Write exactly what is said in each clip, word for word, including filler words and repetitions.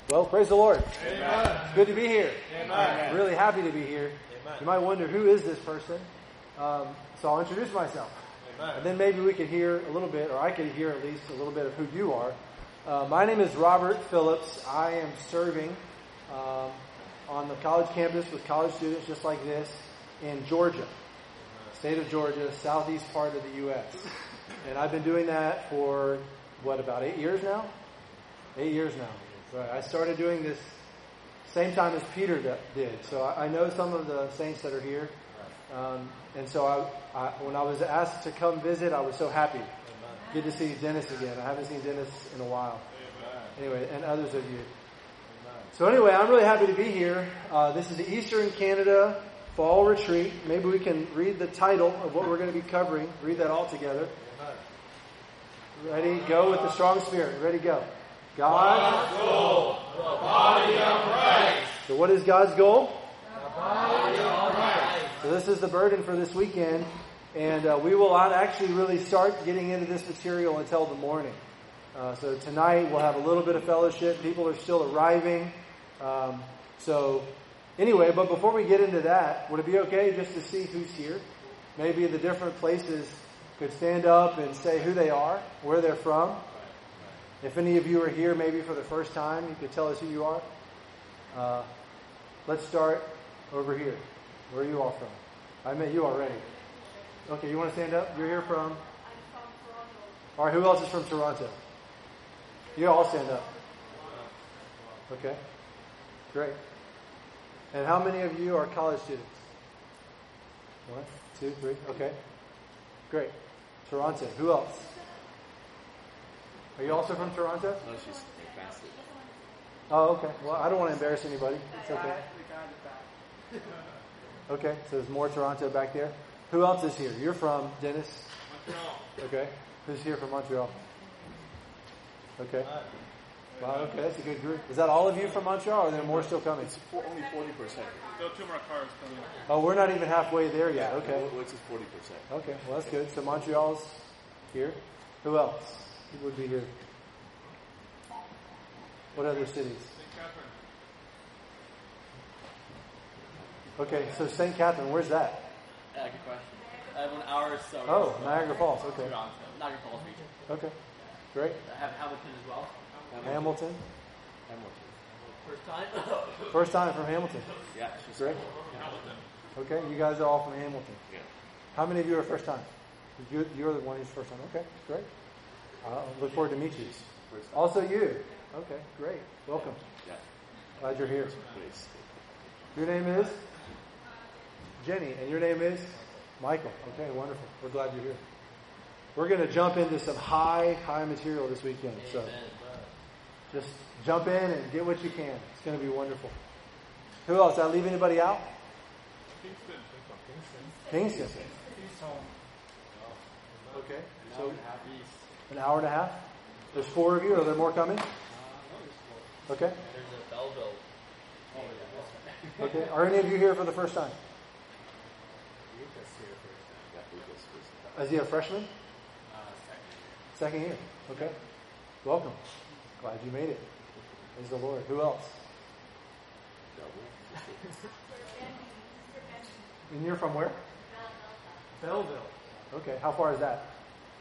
Well, praise the Lord. Amen. It's good to be here. Amen. I'm really happy to be here. Amen. You might wonder, who is this person? Um, so I'll introduce myself. Amen. And then maybe we could hear a little bit, or I could hear at least a little bit of who you are. Uh, my name is Robert Phillips. I am serving um, on the college campus with college students just like this in Georgia, state of Georgia, southeast part of the U S And I've been doing that for, what, about eight years now? Eight years now. Right. I started doing this same time as Peter did. So I, I know some of the saints that are here. Um, and so I, I, when I was asked to come visit, I was so happy. Amen. Good to see Dennis again. I haven't seen Dennis in a while. Amen. Anyway, and others of you. Amen. So anyway, I'm really happy to be here. Uh, this is the Eastern Canada Fall Retreat. Maybe we can read the title of what we're going to be covering. Read that all together. Amen. Ready? Go with the strong spirit. Ready? Go. God's goal, the body of Christ. So what is God's goal? The body of Christ. So this is the burden for this weekend. And uh, we will not actually really start getting into this material until the morning. Uh, so tonight we'll have a little bit of fellowship. People are still arriving. Um, so anyway, but before we get into that, would it be okay just to see who's here? Maybe the different places could stand up and say who they are, where they're from. If any of you are here maybe for the first time, you could tell us who you are. Uh, let's start over here. Where are you all from? I met you already. Okay, you want to stand up? You're here from? I'm from Toronto. All right, who else is from Toronto? You all stand up. Okay, great. And how many of you are college students? One, two, three. Okay, great. Toronto. Who else? Are you also from Toronto? No, she's fantastic. Oh, okay. Well, I don't want to embarrass anybody. It's okay. Okay, so there's more Toronto back there. Who else is here? You're from, Dennis? Montreal. Okay. Who's here from Montreal? Okay. Wow, okay, that's a good group. Is that all of you from Montreal, or are there more still coming? It's for only forty percent. Still two more cars coming. Oh, we're not even halfway there yet. Okay. Which is forty percent. Okay, well, that's good. So Montreal's here. Who else? Who would be here? What other cities? Saint Catherine. Okay, so Saint Catherine, where's that? Uh, good question. I have an hour or so. Oh, Niagara Falls, okay. Toronto. Niagara Falls region. Okay, great. I have Hamilton as well. Hamilton. Hamilton. First time? First time from Hamilton. Yeah, she's Great. Hamilton. Okay, you guys are all from Hamilton. Yeah. How many of you are first time? You, you're the one who's first time. Okay, great. I look forward to meet you. First time. Also you. Okay, great. Welcome. Yeah. Glad you're here. Please. Your name is? Jenny. And your name is? Michael. Okay, wonderful. We're glad you're here. We're going to jump into some high, high material this weekend. So just jump in and get what you can. It's going to be wonderful. Who else? Did I leave anybody out? Kingston. Kingston. Okay. So an hour and a half. There's four of you. Are there more coming? Okay. There's a Belleville. Okay. Are any of you here for the first time? Is he a freshman? Second year. Okay. Welcome. Glad you made it. Praise the Lord. Who else? And you're from where? Belleville. Okay. How far is that?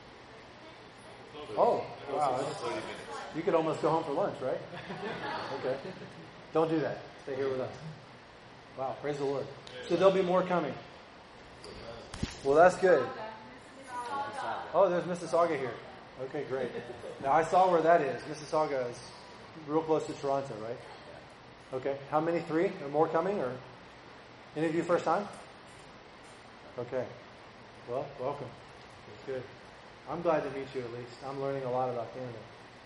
Oh, wow. thirty minutes. You could almost go home for lunch, right? Okay. Don't do that. Stay here with us. Wow. Praise the Lord. So there'll be more coming. Well, that's good. Oh, there's Mississauga here. Okay, great. Now, I saw where that is. Mississauga is real close to Toronto, right? Okay. How many? Three? Or more coming? Or any of you first time? Okay. Well, welcome. That's good. I'm glad to meet you at least. I'm learning a lot about Canada.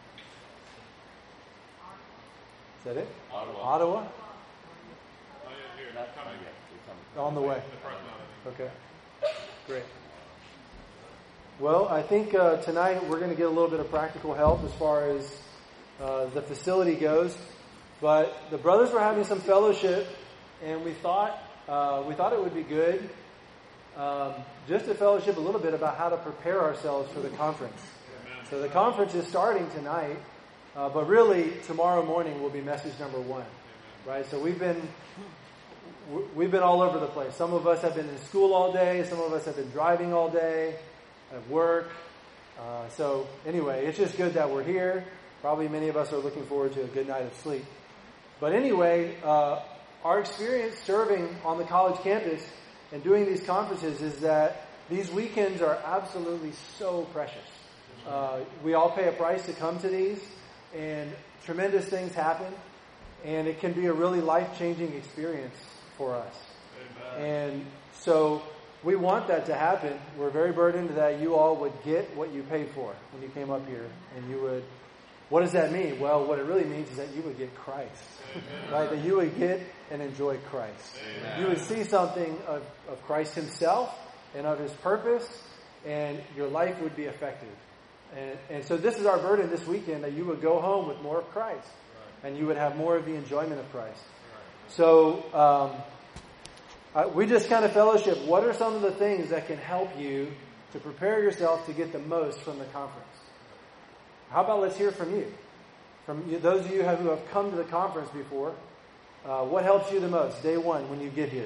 Is that it? Ottawa. Ottawa? Oh, yeah, here. Not Coming. yet. They're coming. On the way. The front now, I think. Okay. Great. Well, I think uh, tonight we're going to get a little bit of practical help as far as uh, the facility goes. But the brothers were having some fellowship, and we thought uh, we thought it would be good um, just to fellowship a little bit about how to prepare ourselves for the conference. So the conference is starting tonight, Uh, but really, tomorrow morning will be message number one, right? So we've been we've been all over the place. Some of us have been in school all day. Some of us have been driving all day, at work. Uh, so anyway, it's just good that we're here. Probably many of us are looking forward to a good night of sleep. But anyway, uh, our experience serving on the college campus and doing these conferences is that these weekends are absolutely so precious. Uh, we all pay a price to come to these, and tremendous things happen, and it can be a really life-changing experience for us. Amen. And so we want that to happen. We're very burdened that you all would get what you paid for when you came up here, and you would. What does that mean? Well, what it really means is that you would get Christ, right? That you would get and enjoy Christ. Amen. You would see something of, of Christ himself and of his purpose, and your life would be affected. And, and so this is our burden this weekend, that you would go home with more of Christ, right, and you would have more of the enjoyment of Christ. Right. So um, I, we just kind of fellowship. What are some of the things that can help you to prepare yourself to get the most from the conference? How about let's hear from you, from you, those of you who have come to the conference before. Uh, what helps you the most day one when you get here?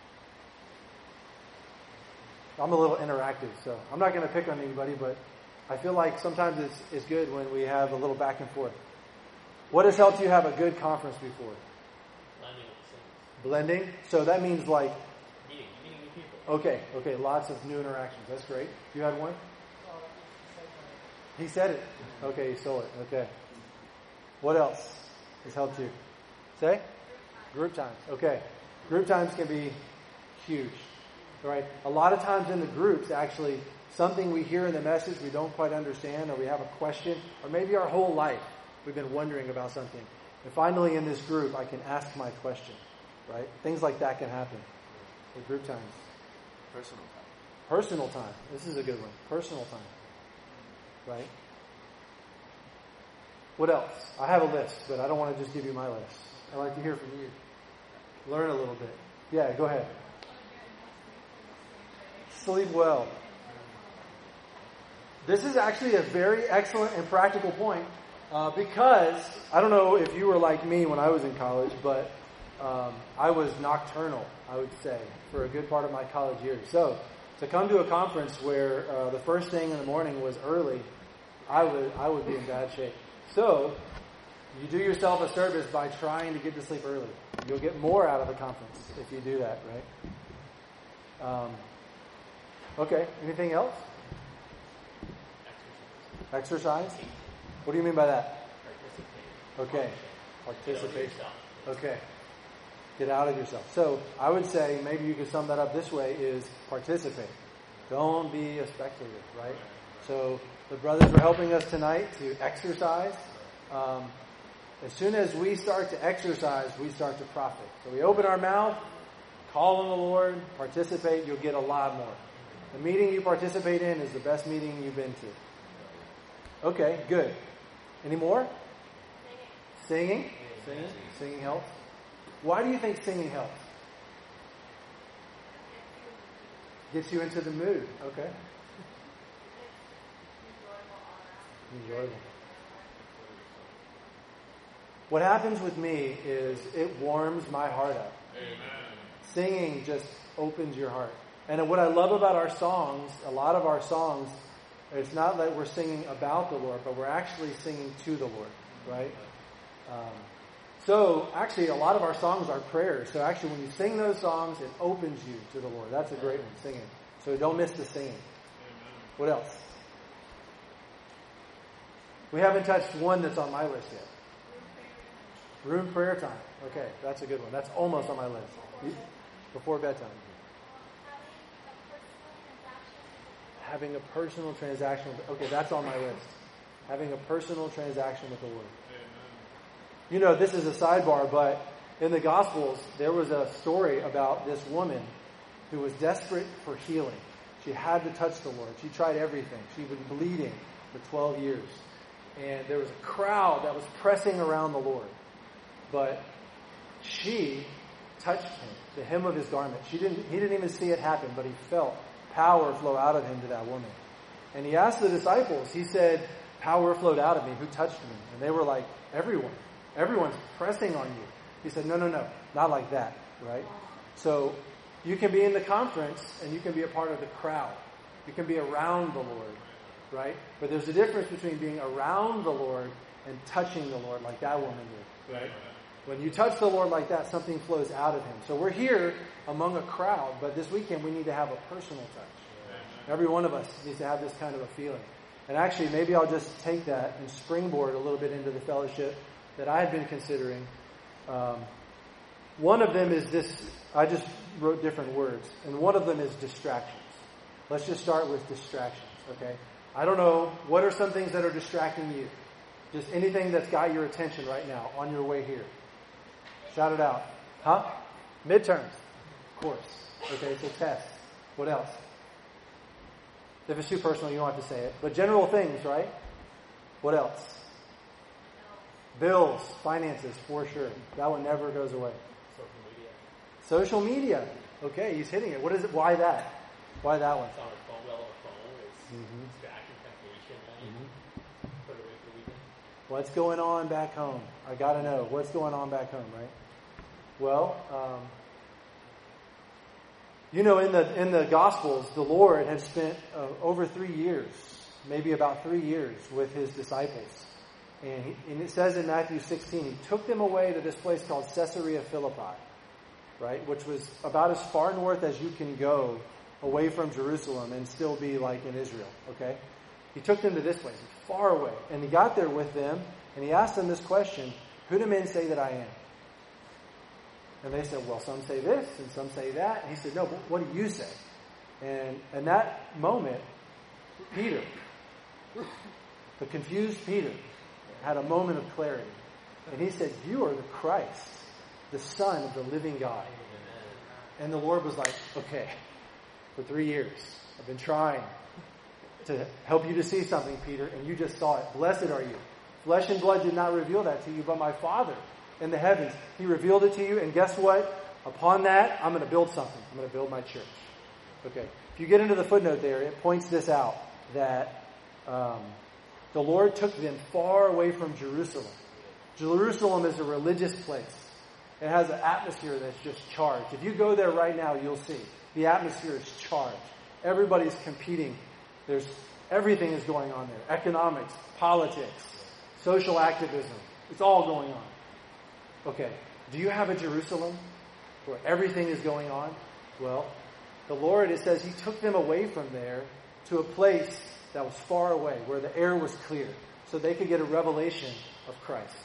I'm a little interactive, so I'm not going to pick on anybody, but I feel like sometimes it's, it's good when we have a little back and forth. What has helped you have a good conference before? Blending with things. Blending? So that means like... Meeting, meeting new people. Okay, okay, lots of new interactions. That's great. You had one? He said it. Okay, he stole it. Okay. What else has helped you? Say? Group times. Okay. Group times can be huge. Right? A lot of times in the groups, actually, something we hear in the message we don't quite understand, or we have a question, or maybe our whole life we've been wondering about something. And finally in this group, I can ask my question. Right? Things like that can happen with group times. Personal time. Personal time. This is a good one. Personal time. Right? What else? I have a list, but I don't want to just give you my list. I'd like to hear from you. Learn a little bit. Yeah, go ahead. Sleep well. This is actually a very excellent and practical point, uh, because I don't know if you were like me when I was in college, but um, I was nocturnal, I would say, for a good part of my college years. So to come to a conference where uh, the first thing in the morning was early, I would I would be in bad shape. So you do yourself a service by trying to get to sleep early. You'll get more out of the conference if you do that, right? Um, okay. Anything else? Exercise. What do you mean by that? Okay. Participation. Okay. Get out of yourself. So I would say maybe you could sum that up this way: is participate. Don't be a spectator, right? So the brothers are helping us tonight to exercise. Um, as soon as we start to exercise, we start to profit. So we open our mouth, call on the Lord, participate, you'll get a lot more. The meeting you participate in is the best meeting you've been to. Okay, good. Any more? Singing. Singing? Singing helps. Why do you think singing helps? Gets you into the mood. Okay. Enjoyable. What happens with me is it warms my heart up. Amen. Singing just opens your heart. And what I love about our songs, a lot of our songs, it's not that we're singing about the Lord, but we're actually singing to the Lord, right? Um, so actually a lot of our songs are prayers. So actually when you sing those songs, it opens you to the Lord. That's a great one, singing. So don't miss the singing. Amen. What else? We haven't touched one that's on my list yet. Room prayer time. Okay, that's a good one. That's almost on my list. Before bedtime. Having a personal transaction. With, okay, that's on my list. Having a personal transaction with the Lord. You know, this is a sidebar, but in the Gospels, there was a story about this woman who was desperate for healing. She had to touch the Lord. She tried everything. She'd been bleeding for twelve years. And there was a crowd that was pressing around the Lord. But she touched him, the hem of his garment. She didn't, he didn't even see it happen, but he felt power flow out of him to that woman. And he asked the disciples, he said, power flowed out of me. Who touched me? And they were like, everyone. Everyone's pressing on you. He said, no, no, no, not like that, right? So you can be in the conference and you can be a part of the crowd. You can be around the Lord, right? But there's a difference between being around the Lord and touching the Lord like that woman did, right? When you touch the Lord like that, something flows out of him. So we're here among a crowd, but this weekend we need to have a personal touch. Every one of us needs to have this kind of a feeling. And actually, maybe I'll just take that and springboard a little bit into the fellowship that I had been considering. Um, one of them is this, I just wrote different words, and one of them is distractions. Let's just start with distractions, okay? I don't know, what are some things that are distracting you? Just anything that's got your attention right now on your way here. Shout it out. Huh? Midterms. Of course. Okay, so tests. What else? If it's too personal, you don't have to say it. But general things, right? What else? Bills, finances, for sure. That one never goes away. Social media. Social media. Okay, he's hitting it. What is it? Why that? Why that one? It's on our phone, well on our phone. It's Mhm. distraction, temptation. I mean, put it away for the weekend. What's going on back home? I gotta know. What's going on back home, right? Well, um, you know, in the in the Gospels, the Lord had spent uh, over three years, maybe about three years, with his disciples. And, he, and it says in Matthew sixteen, he took them away to this place called Caesarea Philippi, right? Which was about as far north as you can go away from Jerusalem and still be like in Israel, okay? He took them to this place, far away. And he got there with them, and he asked them this question, who do men say that I am? And they said, well, some say this, and some say that. And he said, no, but what do you say? And in that moment, Peter, the confused Peter, had a moment of clarity. And he said, you are the Christ, the Son of the living God. And the Lord was like, okay, for three years, I've been trying to help you to see something, Peter, and you just saw it. Blessed are you. Flesh and blood did not reveal that to you, but my Father in the heavens. He revealed it to you, and guess what? Upon that, I'm going to build something. I'm going to build my church. Okay. If you get into the footnote there, it points this out, that um, the Lord took them far away from Jerusalem. Jerusalem is a religious place. It has an atmosphere that's just charged. If you go there right now, you'll see. The atmosphere is charged. Everybody's competing. There's everything is going on there. Economics, politics, social activism. It's all going on. Okay, do you have a Jerusalem where everything is going on? Well, the Lord, it says, he took them away from there to a place that was far away, where the air was clear, so they could get a revelation of Christ.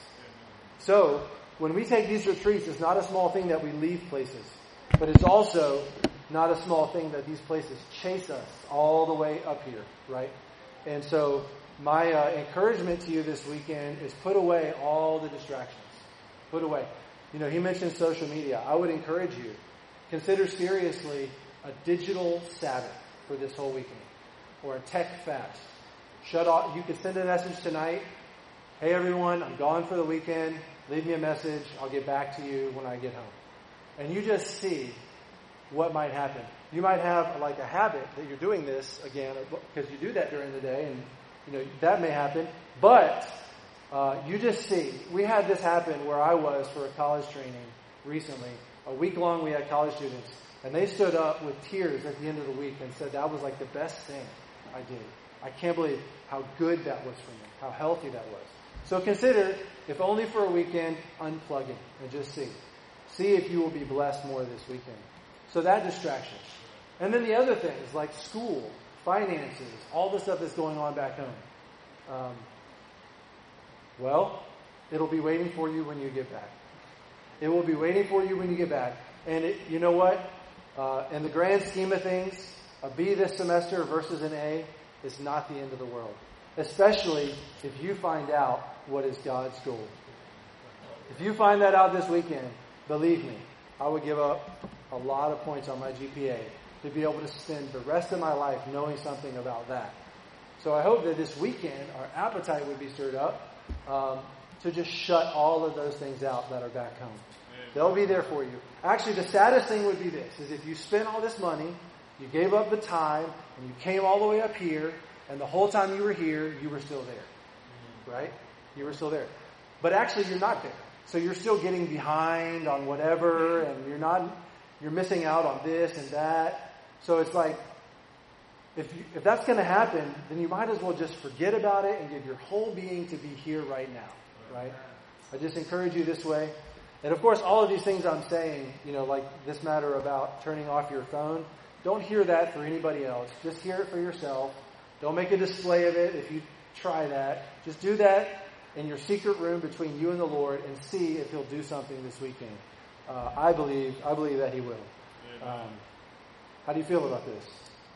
So, when we take these retreats, it's not a small thing that we leave places, but it's also not a small thing that these places chase us all the way up here, right? And so, my uh, encouragement to you this weekend is put away all the distractions. Put away. You know, he mentioned social media. I would encourage you, consider seriously a digital Sabbath for this whole weekend, or a tech fast. Shut off. You can send a message tonight. Hey everyone, I'm gone for the weekend. Leave me a message. I'll get back to you when I get home. And you just see what might happen. You might have like a habit that you're doing this again, because you do that during the day, and you know that may happen. But uh, you just see. We had this happen where I was for a college training recently. A week long, we had college students, and they stood up with tears at the end of the week and said that was like the best thing I did. I can't believe how good that was for me, how healthy that was. So consider, if only for a weekend, unplugging and just see. See if you will be blessed more this weekend. So that distraction. And then the other things like school, finances, all the stuff that's going on back home. Um, well, it'll be waiting for you when you get back. It will be waiting for you when you get back. And it, you know what? Uh, in the grand scheme of things, a B this semester versus an A is not the end of the world. Especially if you find out what is God's goal. If you find that out this weekend, believe me, I would give up a lot of points on my G P A to be able to spend the rest of my life knowing something about that. So I hope that this weekend our appetite would be stirred up um, to just shut all of those things out that are back home. They'll be there for you. Actually, the saddest thing would be this, is if you spent all this money, you gave up the time, and you came all the way up here, and the whole time you were here, you were still there. right? You were still there. But actually, you're not there. So you're still getting behind on whatever, and you're not, you're missing out on this and that. So it's like, if you, if that's going to happen, then you might as well just forget about it and give your whole being to be here right now, right? I just encourage you this way. And of course, all of these things I'm saying, you know, like this matter about turning off your phone, don't hear that for anybody else. Just hear it for yourself. Don't make a display of it if you try that. Just do that in your secret room between you and the Lord and see if He'll do something this weekend. Uh, I believe, I believe that He will. Um, how do you feel about this?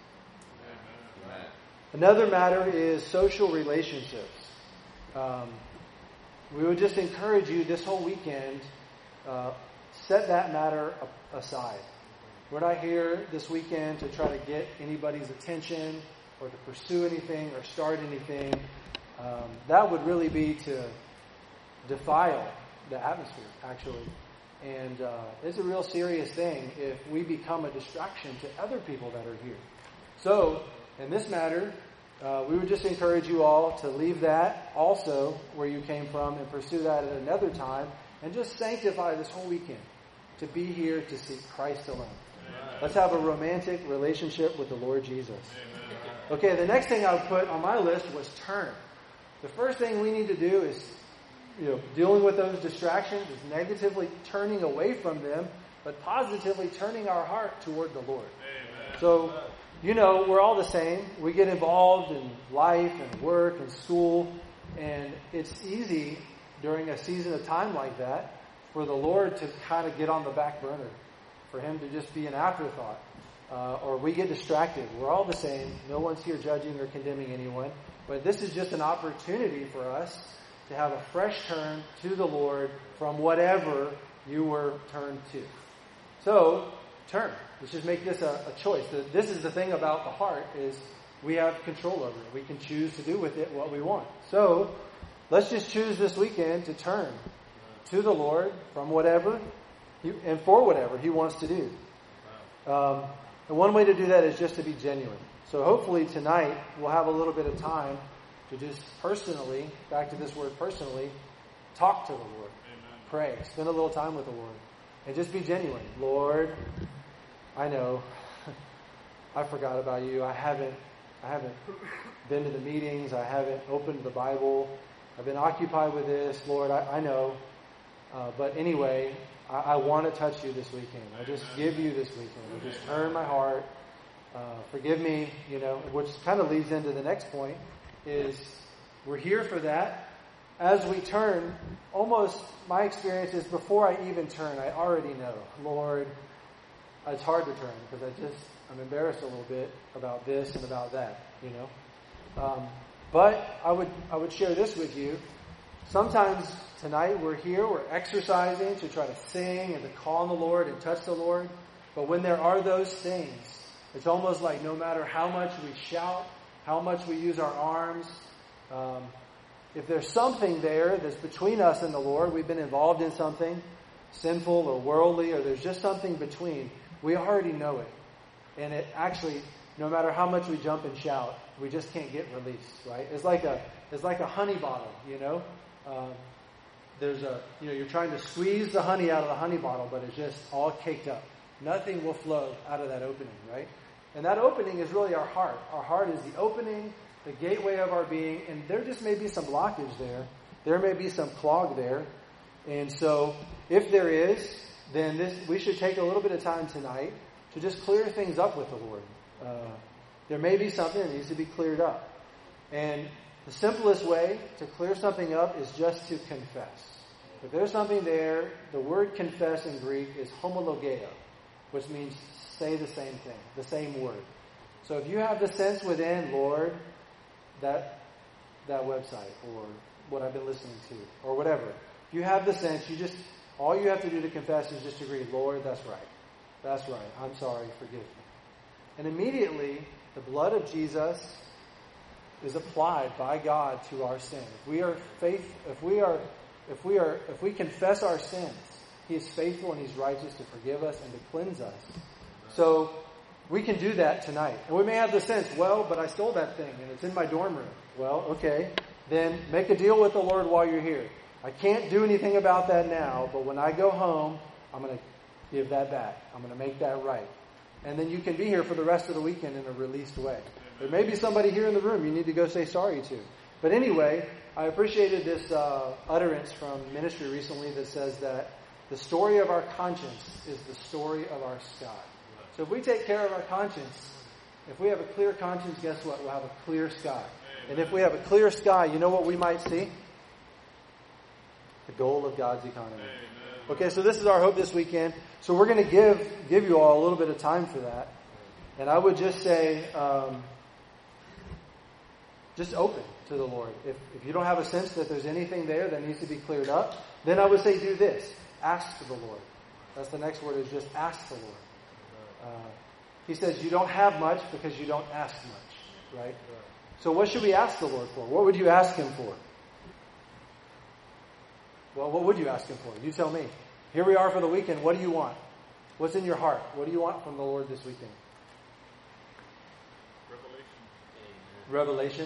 Amen. Another matter is social relationships. Um, we would just encourage you this whole weekend, uh, set that matter aside. We're not here this weekend to try to get anybody's attention or to pursue anything or start anything. Um, that would really be to defile the atmosphere, actually. And uh, it's a real serious thing if we become a distraction to other people that are here. So, in this matter, uh, we would just encourage you all to leave that also where you came from and pursue that at another time and just sanctify this whole weekend to be here to seek Christ alone. Amen. Let's have a romantic relationship with the Lord Jesus. Amen. Okay, the next thing I put on my list was turn. The first thing we need to do is, you know, dealing with those distractions is negatively turning away from them, but positively turning our heart toward the Lord. Amen. So, you know, we're all the same. We get involved in life and work and school, and it's easy during a season of time like that for the Lord to kind of get on the back burner, for Him to just be an afterthought. Uh, or we get distracted. We're all the same. No one's here judging or condemning anyone. But this is just an opportunity for us to have a fresh turn to the Lord from whatever you were turned to. So, turn. Let's just make this a, a choice. This is the thing about the heart, is we have control over it. We can choose to do with it what we want. So, let's just choose this weekend to turn to the Lord from whatever he, and for whatever He wants to do. Um, and one way to do that is just to be genuine. So hopefully tonight we'll have a little bit of time to just personally, back to this word personally, talk to the Lord. Amen. Pray. Spend a little time with the Lord. And just be genuine. Lord, I know I forgot about you. I haven't I haven't been to the meetings. I haven't opened the Bible. I've been occupied with this. Lord, I, I know. Uh, but anyway, I, I want to touch you this weekend. I just give you this weekend. I just turn my heart. Uh, forgive me, you know, which kind of leads into the next point, is we're here for that. As we turn, almost my experience is before I even turn, I already know, Lord, it's hard to turn because I just, I'm embarrassed a little bit about this and about that, you know. Um, but I would, I would share this with you. Sometimes tonight we're here, we're exercising to try to sing and to call on the Lord and touch the Lord. But when there are those things, it's almost like no matter how much we shout, how much we use our arms, um, if there's something there that's between us and the Lord, we've been involved in something sinful or worldly, or there's just something between, we already know it. And it actually, no matter how much we jump and shout, we just can't get released, right? It's like a, it's like a honey bottle, you know? Um, there's a, you know, you're trying to squeeze the honey out of the honey bottle, but it's just all caked up. Nothing will flow out of that opening, right? And that opening is really our heart. Our heart is the opening, the gateway of our being, and there just may be some blockage there. There may be some clog there. And so, if there is, then this we should take a little bit of time tonight to just clear things up with the Lord. Uh, there may be something that needs to be cleared up. And the simplest way to clear something up is just to confess. If there's something there, the word confess in Greek is homologeo, which means say the same thing, the same word. So if you have the sense within, Lord, that that website or what I've been listening to or whatever, if you have the sense, you just, all you have to do to confess is just agree, Lord, that's right. That's right. I'm sorry. Forgive me. And immediately, the blood of Jesus is applied by God to our sin. If we are faith, if we are, if we are, if we confess our sins, He is faithful and He's righteous to forgive us and to cleanse us. So we can do that tonight. And we may have the sense, well, but I stole that thing and it's in my dorm room. Well, okay. then make a deal with the Lord while you're here. I can't do anything about that now, but when I go home, I'm going to give that back. I'm going to make that right. And then you can be here for the rest of the weekend in a released way. There may be somebody here in the room you need to go say sorry to. But anyway, I appreciated this uh, utterance from ministry recently that says that the story of our conscience is the story of our sky. So if we take care of our conscience, if we have a clear conscience, guess what? We'll have a clear sky. And if we have a clear sky, you know what we might see? The goal of God's economy. Okay, so this is our hope this weekend. So we're going to give give you all a little bit of time for that. And I would just say, um, just open to the Lord. If, if you don't have a sense that there's anything there that needs to be cleared up, then I would say do this. Ask the Lord. That's the next word, is just ask the Lord. Uh, he says you don't have much because you don't ask much, right? So what should we ask the Lord for? What would you ask Him for? Well, what would you ask Him for? You tell me. Here we are for the weekend. What do you want? What's in your heart? What do you want from the Lord this weekend? Revelation. Revelation.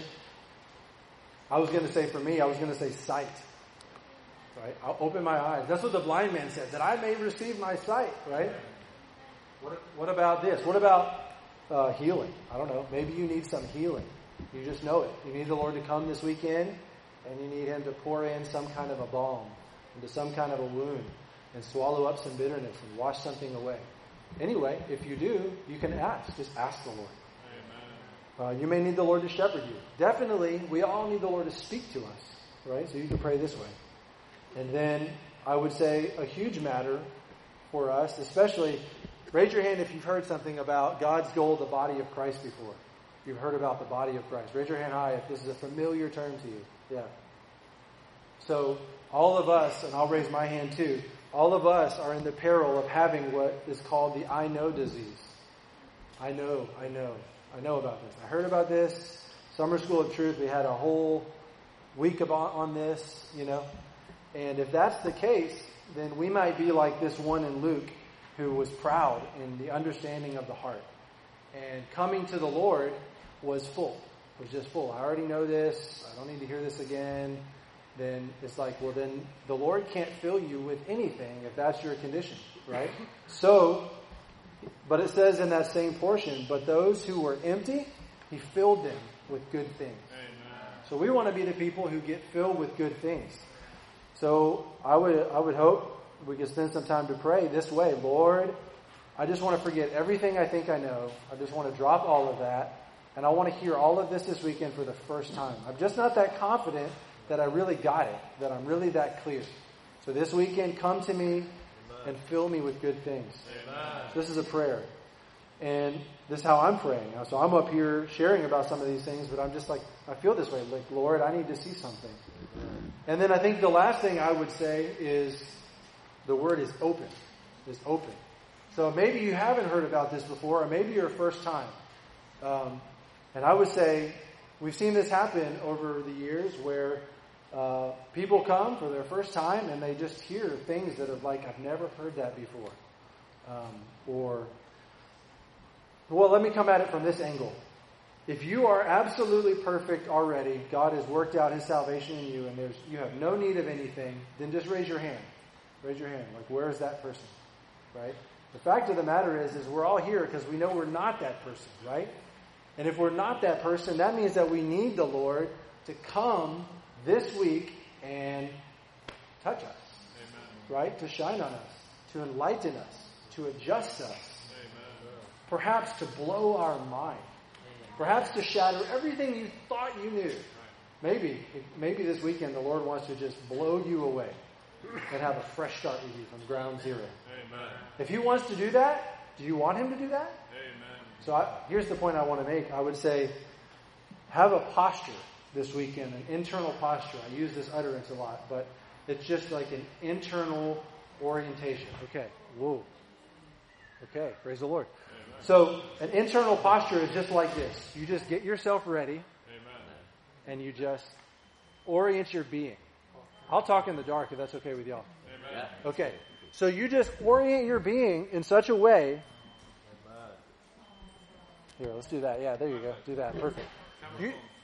I was going to say for me, I was going to say sight. Right? I'll open my eyes. That's what the blind man said, that I may receive my sight, right? What, what about this? What about uh, healing? I don't know. Maybe you need some healing. You just know it. You need the Lord to come this weekend, and you need Him to pour in some kind of a balm into some kind of a wound and swallow up some bitterness and wash something away. Anyway, if you do, you can ask. Just ask the Lord. Uh, you may need the Lord to shepherd you. Definitely, we all need the Lord to speak to us, right? So you can pray this way. And then I would say a huge matter for us, especially, raise your hand if you've heard something about God's goal, the body of Christ before. You've heard about the body of Christ. Raise your hand high if this is a familiar term to you. Yeah. So all of us, and I'll raise my hand too, all of us are in the peril of having what is called the I know disease. I know, I know, I know about this. I heard about this. Summer School of Truth, we had a whole week about on this, you know. And if that's the case, then we might be like this one in Luke who was proud in the understanding of the heart. And coming to the Lord was full. Was just full. I already know this. I don't need to hear this again. Then it's like, well, then the Lord can't fill you with anything if that's your condition, right? So, but it says in that same portion, but those who were empty, He filled them with good things. Amen. So we want to be the people who get filled with good things. So I would I would hope we could spend some time to pray this way. Lord, I just want to forget everything I think I know. I just want to drop all of that. And I want to hear all of this this weekend for the first time. I'm just not that confident that I really got it, that I'm really that clear. So this weekend, come to me and fill me with good things. So this is a prayer. And this is how I'm praying. So I'm up here sharing about some of these things, but I'm just like, I feel this way. Like, Lord, I need to see something. And then I think the last thing I would say is the word is open. Is open. So maybe you haven't heard about this before, or maybe your first time. Um, and I would say we've seen this happen over the years where uh, people come for their first time and they just hear things that are like, I've never heard that before. Um, or, well, let me come at it from this angle. If you are absolutely perfect already, God has worked out His salvation in you, and there's you have no need of anything, then just raise your hand. Raise your hand. Like, where is that person? Right? The fact of the matter is, is we're all here because we know we're not that person, right? And if we're not that person, that means that we need the Lord to come this week and touch us. Amen. Right? To shine on us, to enlighten us, to adjust us. Amen. Perhaps to blow our mind. Perhaps to shatter everything you thought you knew. Maybe, maybe this weekend the Lord wants to just blow you away and have a fresh start with you from ground zero. Amen. If He wants to do that, do you want Him to do that? Amen. So I, here's the point I want to make. I would say, have a posture this weekend, an internal posture. I use this utterance a lot, but it's just like an internal orientation. Okay, whoa. Okay, praise the Lord. So an internal posture is just like this. You just get yourself ready. Amen. And you just orient your being. I'll talk in the dark if that's okay with y'all. Amen. Okay. So you just orient your being in such a way. Here, let's do that. Yeah, there you go. Do that. Perfect. You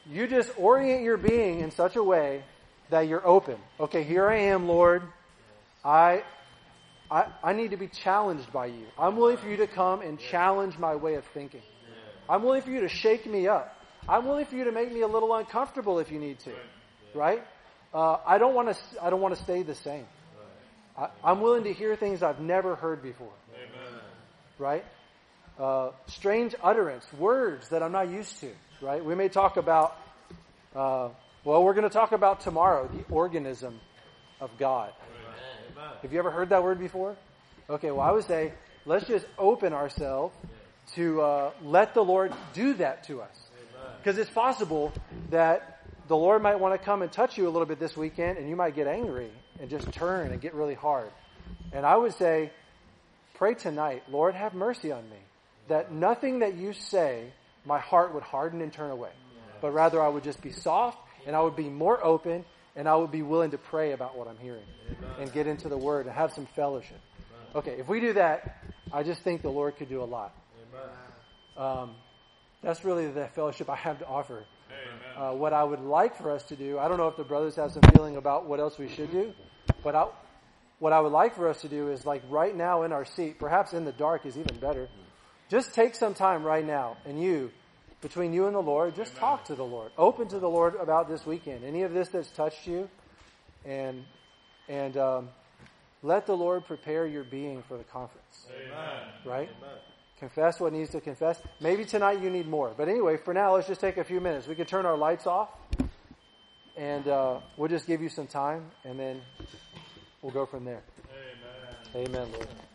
you just orient your being in such a way that you're open. Okay, here I am, Lord. I, I, I need to be challenged by you. I'm willing for you to come and challenge my way of thinking. I'm willing for you to shake me up. I'm willing for you to make me a little uncomfortable if you need to, right? Uh, I don't want to. I don't want to stay the same. I, I'm willing to hear things I've never heard before, right? Uh, strange utterance, words that I'm not used to, right? We may talk about. Uh, well, we're going to talk about tomorrow the organism of God. Have you ever heard that word before? Okay, well, I would say let's just open ourselves to uh, let the Lord do that to us. Because it's possible that the Lord might want to come and touch you a little bit this weekend, and you might get angry and just turn and get really hard. And I would say, pray tonight, Lord, have mercy on me, that nothing that you say, my heart would harden and turn away. But rather I would just be soft, and I would be more open, and I would be willing to pray about what I'm hearing and get into the Word and have some fellowship. Okay, if we do that, I just think the Lord could do a lot. Um, that's really the fellowship I have to offer. Uh, what I would like for us to do, I don't know if the brothers have some feeling about what else we should do, but I, what I would like for us to do is like right now in our seat, perhaps in the dark is even better. Just take some time right now, and you, between you and the Lord, just talk to the Lord. Open to the Lord about this weekend. Any of this that's touched you, and and um, let the Lord prepare your being for the conference. Amen. Right? Amen. Confess what needs to confess. Maybe tonight you need more. But anyway, for now, let's just take a few minutes. We can turn our lights off, and uh, we'll just give you some time, and then we'll go from there. Amen. Amen, Lord.